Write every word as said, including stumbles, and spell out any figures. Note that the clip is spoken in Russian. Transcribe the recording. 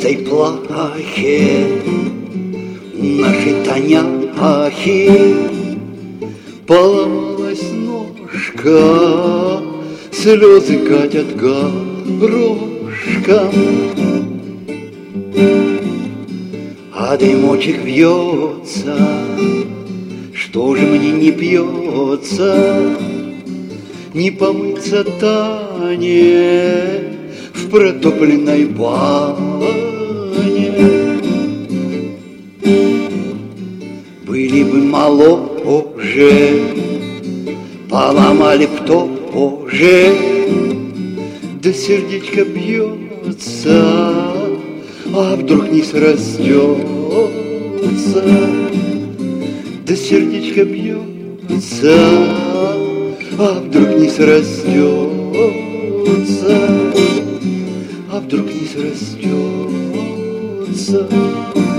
чистой плахе нашей Таняхи поломалась ножка, слезы катят горошком, а дымочек вьется. Что же мне не пьется, не помыться Тане в протопленной бане? Были бы моложе, поломали б тоже, да сердечко бьется, а вдруг не срастется. Да сердечко бьется, а вдруг не срастется, а вдруг не срастется.